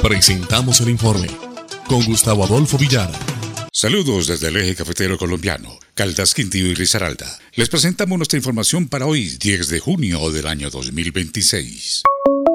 Presentamos el informe con Gustavo Adolfo Villara. Saludos desde el eje cafetero colombiano, Caldas, Quindío y Risaralda. Les presentamos nuestra información para hoy, 10 de junio del año 2026.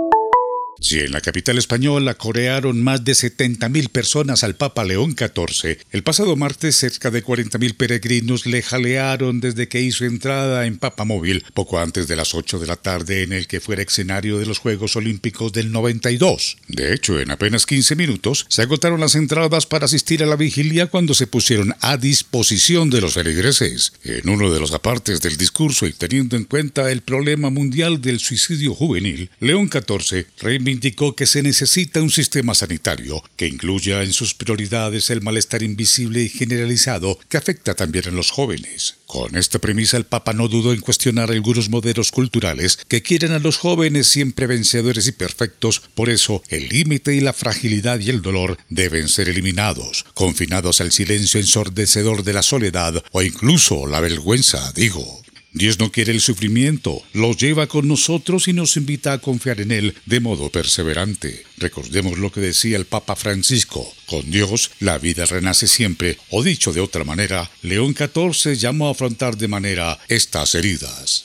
Si en la capital española corearon más de 70.000 personas al Papa León XIV, el pasado martes cerca de 40.000 peregrinos le jalearon desde que hizo entrada en Papamóvil poco antes de las 8 de la tarde en el que fuera escenario de los Juegos Olímpicos del 92. De hecho, en apenas 15 minutos se agotaron las entradas para asistir a la vigilia cuando se pusieron a disposición de los feligreses. En uno de los apartes del discurso y teniendo en cuenta el problema mundial del suicidio juvenil, León XIV indicó que se necesita un sistema sanitario que incluya en sus prioridades el malestar invisible y generalizado que afecta también a los jóvenes. Con esta premisa el Papa no dudó en cuestionar algunos modelos culturales que quieren a los jóvenes siempre vencedores y perfectos, por eso el límite y la fragilidad y el dolor deben ser eliminados, confinados al silencio ensordecedor de la soledad o incluso la vergüenza, dijo. Dios no quiere el sufrimiento, lo lleva con nosotros y nos invita a confiar en Él de modo perseverante. Recordemos lo que decía el Papa Francisco, con Dios la vida renace siempre, o dicho de otra manera, León XIV llamó a afrontar de manera estas heridas.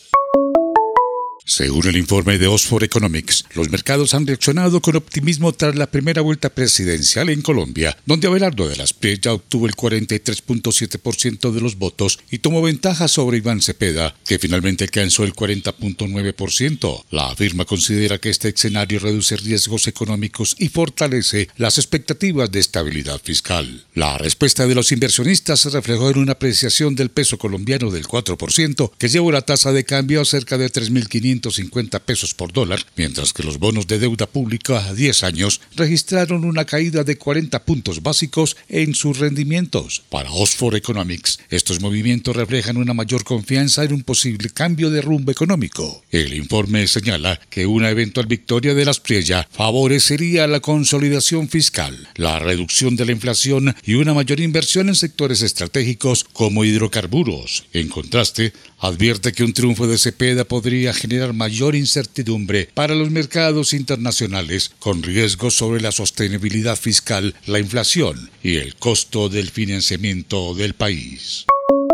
Según el informe de Oxford Economics, los mercados han reaccionado con optimismo tras la primera vuelta presidencial en Colombia, donde Abelardo de las Prieya obtuvo el 43.7% de los votos y tomó ventaja sobre Iván Cepeda, que finalmente alcanzó el 40.9%. La firma considera que este escenario reduce riesgos económicos y fortalece las expectativas de estabilidad fiscal. La respuesta de los inversionistas se reflejó en una apreciación del peso colombiano del 4%, que llevó la tasa de cambio a cerca de 3.550 pesos por dólar, mientras que los bonos de deuda pública a 10 años registraron una caída de 40 puntos básicos en sus rendimientos. Para Oxford Economics, estos movimientos reflejan una mayor confianza en un posible cambio de rumbo económico. El informe señala que una eventual victoria de las Prieya favorecería la consolidación fiscal, la reducción de la inflación y una mayor inversión en sectores estratégicos como hidrocarburos. En contraste, advierte que un triunfo de Cepeda podría generar mayor incertidumbre para los mercados internacionales, con riesgos sobre la sostenibilidad fiscal, la inflación y el costo del financiamiento del país.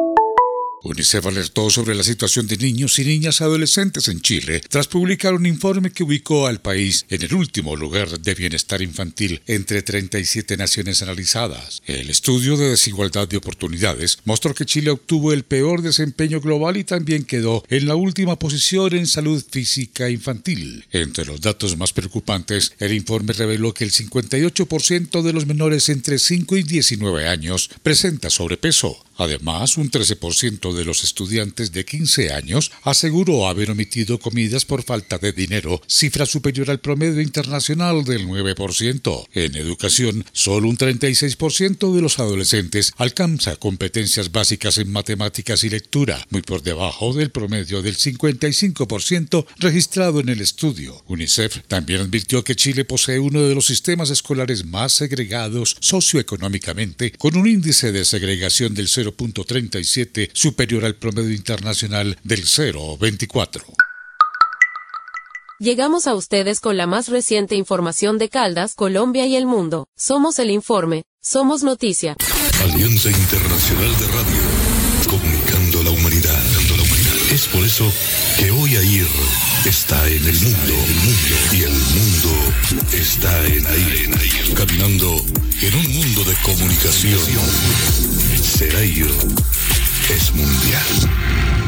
UNICEF alertó sobre la situación de niños y niñas adolescentes en Chile tras publicar un informe que ubicó al país en el último lugar de bienestar infantil entre 37 naciones analizadas. El estudio de desigualdad de oportunidades mostró que Chile obtuvo el peor desempeño global y también quedó en la última posición en salud física infantil. Entre los datos más preocupantes, el informe reveló que el 58% de los menores entre 5 y 19 años presenta sobrepeso. Además, un 13% de los estudiantes de 15 años aseguró haber omitido comidas por falta de dinero, cifra superior al promedio internacional del 9%. En educación, solo un 36% de los adolescentes alcanza competencias básicas en matemáticas y lectura, muy por debajo del promedio del 55% registrado en el estudio. UNICEF también advirtió que Chile posee uno de los sistemas escolares más segregados socioeconómicamente, con un índice de segregación del 0.37 superior al promedio internacional del 0.24. Llegamos a ustedes con la más reciente información de Caldas, Colombia y el mundo. Somos el informe, somos noticia. Alianza Internacional de Radio, comunicando la humanidad. Es por eso que hoy AIR está en el mundo, y el mundo está en AIR, caminando en un mundo de comunicación. Ser AIR es mundial.